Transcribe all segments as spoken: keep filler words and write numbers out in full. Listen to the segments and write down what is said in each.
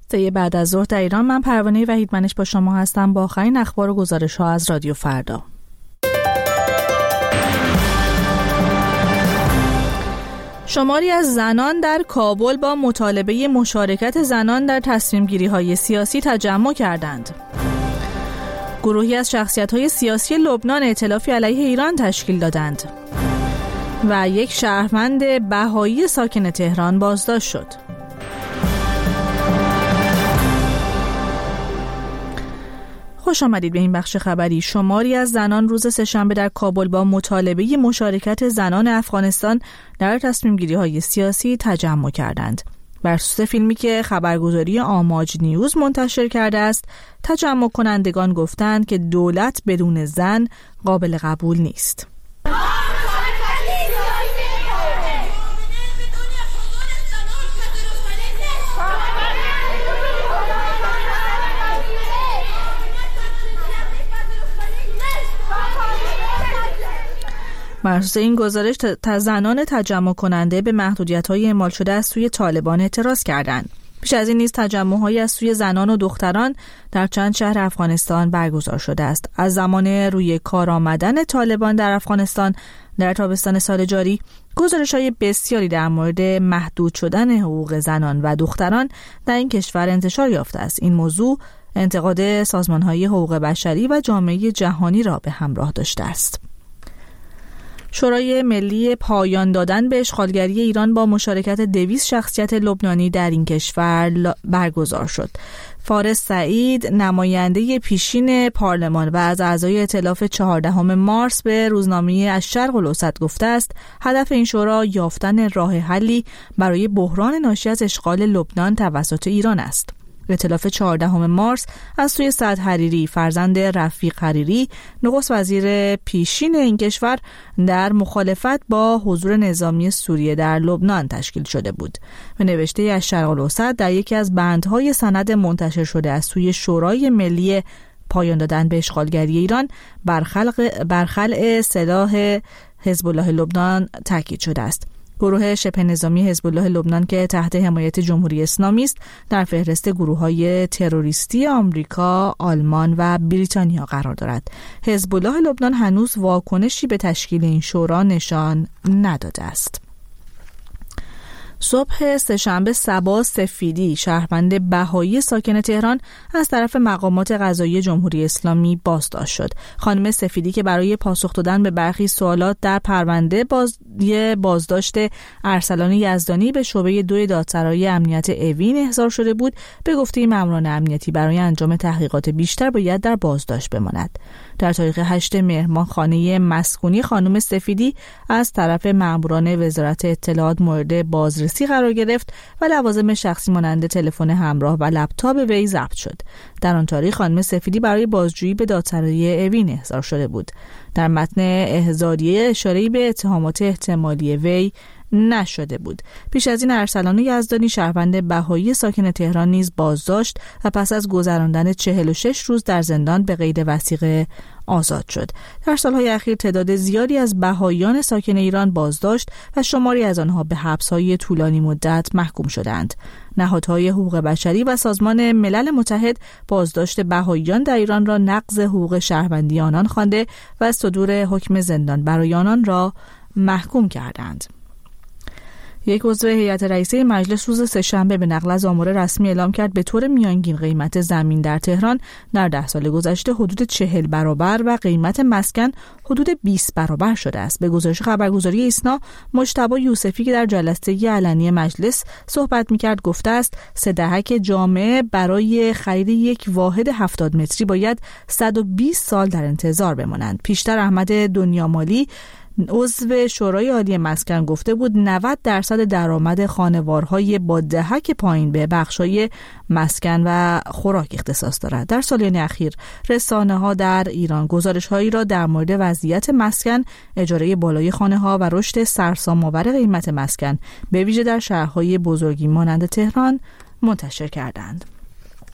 طی بعد از ظهر در ایران. من پروانه وحیدمنش با شما هستم با آخرین اخبار و گزارش‌ها از رادیو فردا. شماری از زنان در کابل با مطالبه مشارکت زنان در تصمیم‌گیری‌های سیاسی تجمع کردند. گروهی از شخصیت‌های سیاسی لبنان ائتلافی علیه ایران تشکیل دادند و یک شهروند بهایی ساکن تهران بازداشت شد. خوش آمدید به این بخش خبری. شماری از زنان روز سه‌شنبه در کابل با مطالبه مشارکت زنان افغانستان در تصمیم‌گیری‌های سیاسی تجمع کردند. بر اساس فیلمی که خبرگزاری آماج نیوز منتشر کرده است، تجمع کنندگان گفتند که دولت بدون زن قابل قبول نیست. بر اساس این گزارش زنان تجمع کننده به محدودیت‌های اعمال شده از سوی طالبان اعتراض کردند. پیش از این نیز تجمع‌هایی از سوی زنان و دختران در چند شهر افغانستان برگزار شده است. از زمان روی کار آمدن طالبان در افغانستان در تابستان سال جاری، گزارش‌های بسیاری در مورد محدود شدن حقوق زنان و دختران در این کشور انتشار یافته است. این موضوع انتقاد سازمان‌های حقوق بشری و جامعه جهانی را به همراه داشته است. شورای ملی پایان دادن به اشغالگری ایران با مشارکت دویست شخصیت لبنانی در این کشور برگزار شد. فارس سعید، نماینده پیشین پارلمان و از اعضای ائتلاف چهاردهم مارس، به روزنامه الشرق الاوسط گفته است هدف این شورا یافتن راه حلی برای بحران ناشی از اشغال لبنان توسط ایران است. ائتلاف چهاردهم مارس از سوی سعد حریری، فرزند رفیق حریری، نخست وزیر پیشین این کشور، در مخالفت با حضور نظامی سوریه در لبنان تشکیل شده بود. به نوشته الشرق الاوسط در یکی از بندهای سند منتشر شده از سوی شورای ملی پایان دادن به اشغالگری ایران بر خلق بر خلع سلاح حزب الله لبنان تاکید شده است. گروه شبه نظامی حزب الله لبنان که تحت حمایت جمهوری اسلامی است، در فهرست گروه‌های تروریستی آمریکا، آلمان و بریتانیا قرار دارد. حزب الله لبنان هنوز واکنشی به تشکیل این شورا نشان نداده است. صبح سه‌شنبه صبا سفیدی، شهروند بهایی ساکن تهران، از طرف مقامات قضایی جمهوری اسلامی بازداشت شد. خانم سفیدی که برای پاسخ دادن به برخی سوالات در پرونده باز... بازداشت ارسلان یزدانی به شعبه دو دادسرای امنیت اوین احضار شده بود، به گفته ماموران امنیتی برای انجام تحقیقات بیشتر باید در بازداشت بماند. در تاریخ هشتم مهر ماه خانه مسکونی خانم سفیدی از طرف ماموران وزارت اطلاعات مورد بازرسی قرار گرفت و لوازم شخصی مانند تلفن همراه و لپتاپ وی ضبط شد. در آن تاریخ خانم سفیدی برای بازجویی به دادسرای اوین احضار شده بود. در متن احضاریه اشاره‌ای به اتهامات احتمالی وی نشده بود. پیش از این ارسلان یزدانی، شهروند بهایی ساکن تهران، نیز بازداشت و پس از گذراندن چهل و شش روز در زندان به قید وثیقه آزاد شد. در سالهای اخیر تعداد زیادی از بهاییان ساکن ایران بازداشت و شماری از آنها به حبس‌های طولانی مدت محکوم شدند. نهادهای حقوق بشری و سازمان ملل متحد بازداشت بهاییان در ایران را نقض حقوق شهروندی آنان خوانده و صدور حکم زندان برای آنان را محکوم کردند. یک عضو هیئت رئیسه مجلس روز سه‌شنبه به نقل از آمار رسمی اعلام کرد به طور میانگین قیمت زمین در تهران در ده سال گذشته حدود چهل برابر و قیمت مسکن حدود بیست برابر شده است. به گزارش خبرگزاری ایسنا، مجتبی یوسفی که در جلسه علنی مجلس صحبت می‌کرد گفته است سه دهک جامعه برای خرید یک واحد هفتاد متری باید صد و بیست سال در انتظار بمانند. پیشتر احمد دنیامالی عضو شورای عالی مسکن گفته بود نود درصد درآمد خانوارهای با دهک پایین به بخشای مسکن و خوراک اختصاص دارد. در سالیان اخیر رسانه‌ها در ایران گزارش‌هایی را در مورد وضعیت مسکن، اجاره بالای خانه‌ها و رشد سرسام‌آور قیمت مسکن به ویژه در شهرهای بزرگی مانند تهران منتشر کردند.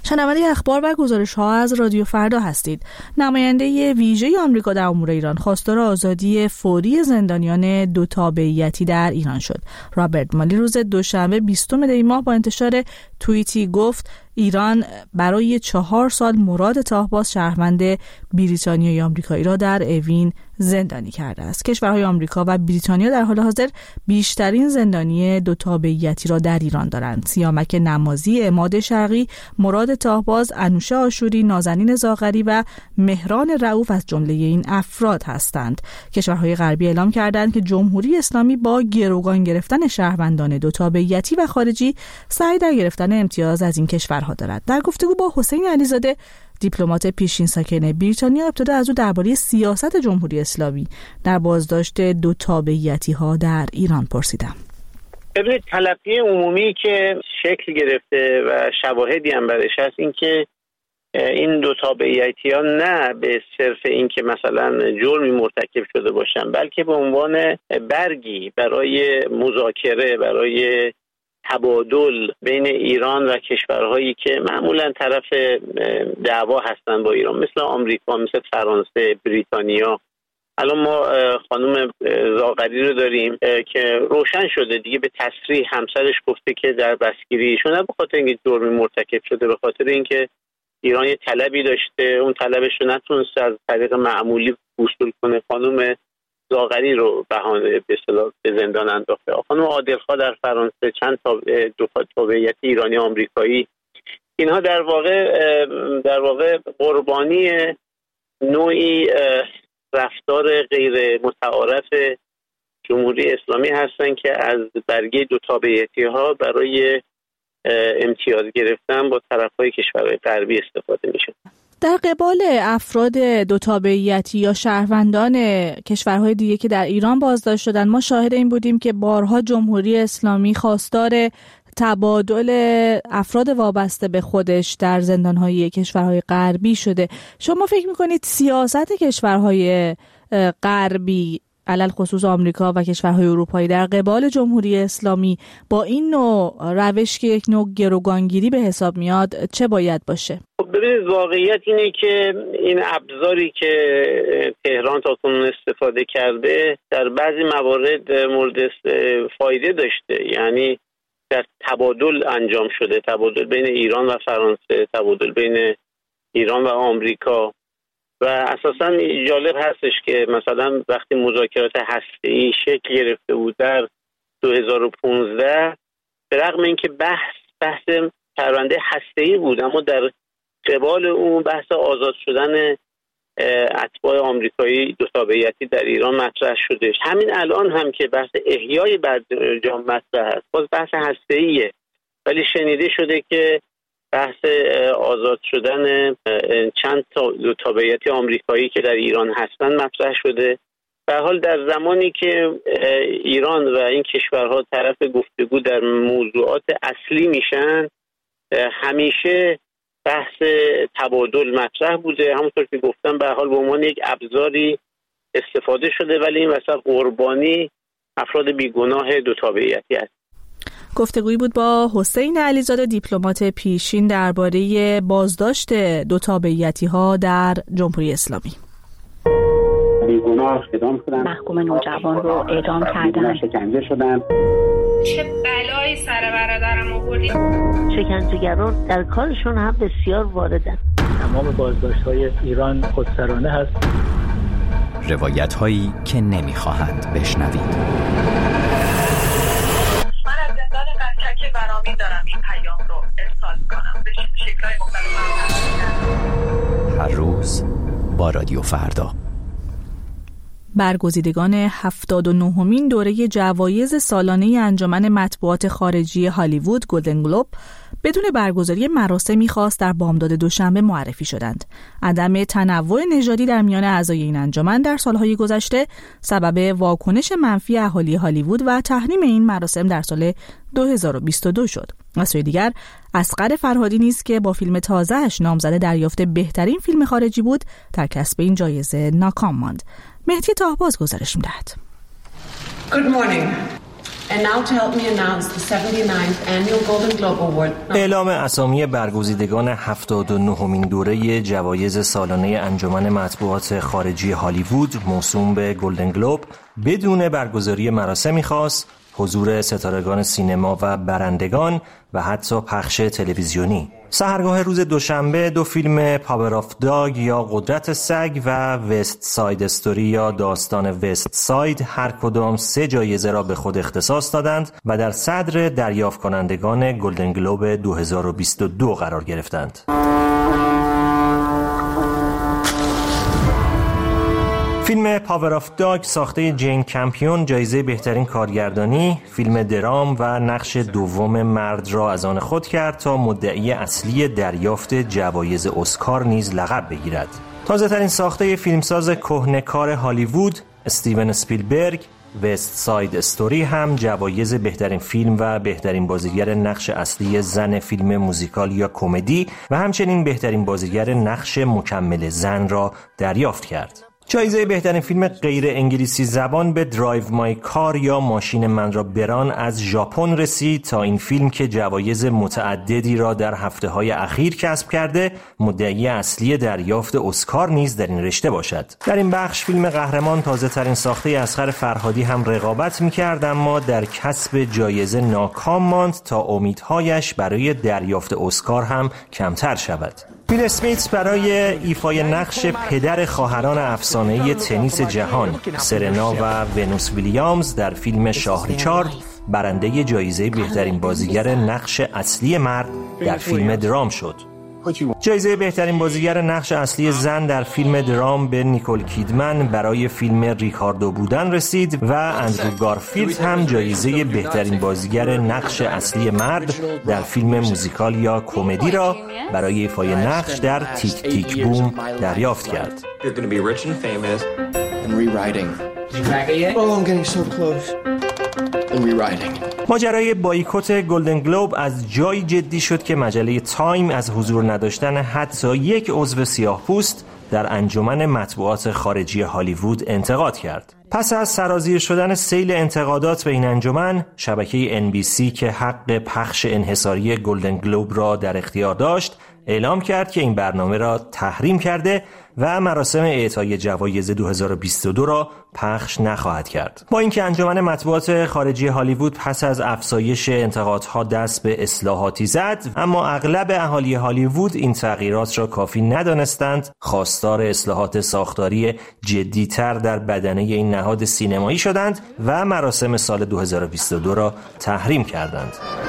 شنونده اخبار و گزارش‌ها از رادیو فردا هستید. نماینده ویژه آمریکا در امور ایران خواستار آزادی فوری زندانیان دو تابعیتی در ایران شد. رابرت مالی روز دوشنبه بیستم دی ماه با انتشار توییتی گفت ایران برای چهار سال مراد طاهباز شهروند بریتانیایی آمریکایی را در اوین زندانی کرده است. کشورهای آمریکا و بریتانیا در حال حاضر بیشترین زندانی دو تابعیتی را در ایران دارند. سیامک نمازی، عماد شرقی، مراد طاهباز، انوشه آشوری، نازنین زاغری و مهران رؤوف از جمله این افراد هستند. کشورهای غربی اعلام کردند که جمهوری اسلامی با گروگان گرفتن شهروندان دو تابعیتی و خارجی سعی در گرفتن امتیاز از این کشورها دارد. در گفتگو با حسین علیزاده، دیپلمات پیشین ساکن بریتانیا، ابتدا از او درباره سیاست جمهوری اسلامی در بازداشت دو تابعیتی ها در ایران پرسیدم. ببینید، تلقی عمومی که شکل گرفته و شواهدی هم برش هست این که این دو تابعیتی ها نه به صرف این که مثلا جرمی مرتکب شده باشن، بلکه به عنوان برگی برای مذاکره، برای تبادل بین ایران و کشورهایی که معمولا طرف دعوا هستن با ایران، مثل آمریکا، مثل فرانسه، بریتانیا. الان ما خانم زاغری رو داریم که روشن شده دیگه، به تصریح همسرش گفته که در بسکیری ایشون نه به خاطر اینکه جرمی مرتکب شده، به خاطر اینکه ایران یه طلبی داشته، اون طلبش رو نتونسته از طریق معمولی وصول کنه، خانم زاغری رو بهانه به اصطلاح به زندان انداخته. خانم عادلخواه در فرانسه، چند تا دو تابعیت ایرانی آمریکایی، اینها در واقع در واقع قربانی نوعی رفتار غیر متعارف جمهوری اسلامی هستن که از برگه دو تابعیتی ها برای امتیاز گرفتن با طرفهای کشورهای غربی استفاده میشه. در قبال افراد دو تابعیتی یا شهروندان کشورهای دیگه که در ایران بازداشت شدن، ما شاهد این بودیم که بارها جمهوری اسلامی خواستار تبادل افراد وابسته به خودش در زندانهای کشورهای غربی شده. شما فکر میکنید سیاست کشورهای غربی، علل خصوص آمریکا و کشورهای اروپایی، در قبال جمهوری اسلامی با این نوع روش که یک نوع گروگانگیری به حساب میاد چه باید باشه؟ ببینید، واقعیت اینه که این ابزاری که تهران تا کنون استفاده کرده در بعضی موارد مورد فایده داشته، یعنی در تبادل انجام شده، تبادل بین ایران و فرانسه، تبادل بین ایران و آمریکا. و اساساً جالب هستش که مثلا وقتی مذاکرات هسته‌ای شکل گرفته بود در دو هزار و پانزده، به رغم اینکه بحث بحث پرونده هسته‌ای بود، اما در قبال اون بحث آزاد شدن اتباع آمریکایی دو تابعیتی در ایران مطرح شده. همین الان هم که بحث احیای برجام مطرح است، باز بحث هسته‌ایه، ولی شنیده شده که بحث آزاد شدن چند تا دو تابعیتی آمریکایی که در ایران هستن مطرح شده. به هر حال در زمانی که ایران و این کشورها طرف گفتگو در موضوعات اصلی میشن، همیشه بحث تبادل مطرح بوده. همونطور که گفتم به هر حال به عنوان یک ابزاری استفاده شده، ولی این وسط قربانی افراد بیگناه دو تابعیتی است. گفتگویی بود با حسین علیزاده، دیپلمات پیشین، درباره بازداشت دو تابعیتی ها در جمهوری اسلامی. محکوم نوجوان رو اعدام کردن. شکنجه شدن. چه بلایی سر برادرم آوردی؟ شکنجهگران در کارشون هم بسیار واردن. تمام بازداشت‌های ایران خودسرانه هست. روایت‌هایی که نمی‌خواهند بشنوید. برامین دارم این پیام رو ارسال کنم به شکل‌های مختلف. هر روز با رادیو فردا. برگزیدگان هفتاد و نهمین دوره جوایز سالانه انجمن مطبوعات خارجی هالیوود گلدن گلوب بدون برگزاری مراسمی خاص در بامداد دوشنبه معرفی شدند. عدم تنوع نژادی در میان اعضای این انجمن در سالهای گذشته سبب واکنش منفی اهالی هالیوود و تحریم این مراسم در سال دو هزار و بیست و دو شد. از سوی دیگر اصغر فرهادی نیز که با فیلم تازه‌اش نامزد دریافت بهترین فیلم خارجی بود، در کسب این جایزه ناکام ماند. مهدی طاهباز گزارش می‌دهد. Good morning. And now to help me announce the seventy-ninth annual Golden Globe Award. اعلام اسامی برگزیدگان هفتاد و نهمین دوره جوایز سالانه انجمن مطبوعات خارجی هالیوود موسوم به گلدن گلوب بدون برگزاری مراسمی خاص، حضور ستارگان سینما و برندگان و حتی پخش تلویزیونی. سحرگاه روز دوشنبه دو فیلم پاور آف داگ یا قدرت سگ و وست ساید استوری یا داستان وست ساید هر کدام سه جایزه را به خود اختصاص دادند و در صدر دریافت کنندگان گلدن گلوب دو هزار و بیست و دو قرار گرفتند. فیلم پاور آف داگ ساخته جین کمپیون جایزه بهترین کارگردانی، فیلم درام و نقش دوم مرد را از آن خود کرد تا مدعی اصلی دریافت جوایز اسکار نیز لقب بگیرد. تازه ترین ساخته فیلمساز کهنه‌کار هالیوود استیون اسپیلبرگ، وست ساید استوری هم جوایز بهترین فیلم و بهترین بازیگر نقش اصلی زن فیلم موزیکال یا کمدی و همچنین بهترین بازیگر نقش مکمل زن را دریافت کرد. جایزه بهترین فیلم غیر انگلیسی زبان به درایو مای کار یا ماشین من را بران از ژاپن رسید تا این فیلم که جوایز متعددی را در هفته‌های اخیر کسب کرده مدعی اصلی دریافت اسکار نیز در این رشته باشد. در این بخش فیلم قهرمان تازه ترین ساخته اصغر فرهادی هم رقابت می‌کرد اما در کسب جایزه ناکام ماند تا امیدهایش برای دریافت اسکار هم کمتر شود. ویل اسمیت برای ایفای نقش پدر خواهران افسانه‌ای تنیس جهان سرنا و ونوس ویلیامز در فیلم شاه ریچارد برنده جایزه بهترین بازیگر نقش اصلی مرد در فیلم درام شد. جایزه بهترین بازیگر نقش اصلی زن در فیلم درام به نیکول کیدمن برای فیلم ریکاردو بودن رسید و اندرو گارفیلد هم جایزه بهترین بازیگر نقش اصلی مرد در فیلم موزیکال یا کمدی را برای ایفای نقش در تیک تیک بوم دریافت کرد. ماجرای بایکوت گلدن گلوب از جایی جدی شد که مجله تایم از حضور نداشتن حتی یک عضو سیاه‌پوست در انجمن مطبوعات خارجی هالیوود انتقاد کرد. پس از سرازیر شدن سیل انتقادات به این انجمن، شبکه ان بی سی که حق پخش انحصاری گلدن گلوب را در اختیار داشت، اعلام کرد که این برنامه را تحریم کرده و مراسم اعطای جوایز دو هزار و بیست و دو را پخش نخواهد کرد. با اینکه انجمن مطبوعات خارجی هالیوود پس از افزایش انتقادها دست به اصلاحاتی زد، اما اغلب اهالی هالیوود این تغییرات را کافی ندانستند، خواستار اصلاحات ساختاری جدی‌تر در بدنه این نهاد سینمایی شدند و مراسم سال دو هزار و بیست و دو را تحریم کردند.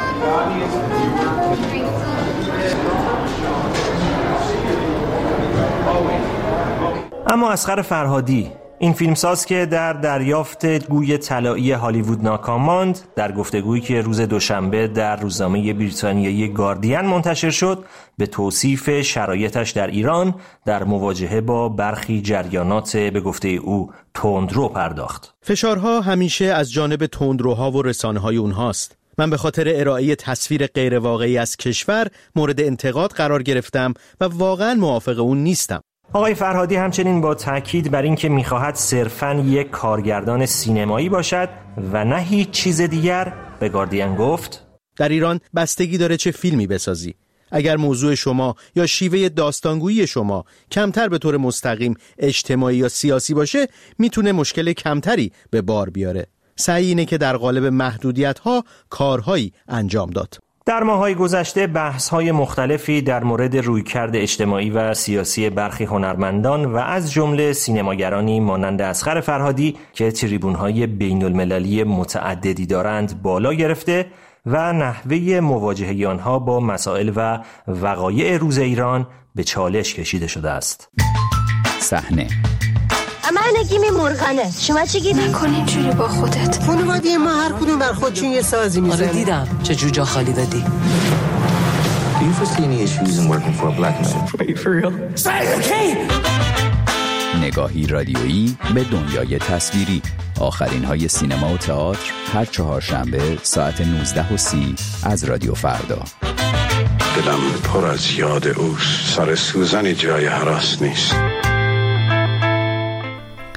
اما اصغر فرهادی، این فیلمساز که در دریافت گوی طلایی هالیوود ناکام ماند، در گفتگویی که روز دوشنبه در روزنامه بریتانیایی گاردین منتشر شد، به توصیف شرایطش در ایران در مواجهه با برخی جریانات به گفته او تندرو پرداخت. فشارها همیشه از جانب تندروها و رسانه‌های اونهاست. من به خاطر ارائه تصویر غیر واقعی از کشور مورد انتقاد قرار گرفتم و واقعا موافق اون نیستم. آقای فرهادی همچنین با تاکید بر این که می‌خواهد صرفاً یک کارگردان سینمایی باشد و نه هیچ چیز دیگر به گاردین گفت: در ایران بستگی داره چه فیلمی بسازی. اگر موضوع شما یا شیوه داستانگویی شما کمتر به طور مستقیم اجتماعی یا سیاسی باشه، میتونه مشکل کمتری به بار بیاره. سعی اینه که در قالب محدودیت‌ها کارهایی انجام داد. در ماه‌های گذشته بحث‌های مختلفی در مورد رویکرد اجتماعی و سیاسی برخی هنرمندان و از جمله سینماگرانی مانند اصغر فرهادی که تریبون‌های بین‌المللی متعددی دارند بالا گرفته و نحوه مواجهه آنها با مسائل و وقایع روز ایران به چالش کشیده شده است. صحنه من نگیمی مرغانه، شما چی گیری؟ نکن اینجوری با خودت. خانواده ما هر کدوم بر خودشون یه سازی میزنن. آره دیدم چه جوجا خالی دادی. Do you foresee any issues in working for a black man? Wait for real. Say okay. نگاهی رادیویی به دنیای تصویری. آخرین های سینما و تئاتر هر چهارشنبه ساعت نوزده و سی از رادیو فردا. دلم پر از یاد اوست، سر سوزن جای هراس نیست.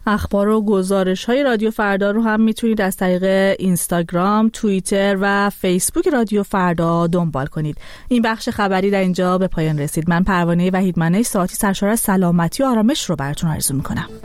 اخبار و گزارش های رادیو فردا رو هم میتونید از طریق اینستاگرام، توییتر و فیسبوک رادیو فردا دنبال کنید. این بخش خبری در اینجا به پایان رسید. من پروانه وحیدمنه ساعتی سرشار از سلامتی و آرامش رو براتون آرزو میکنم.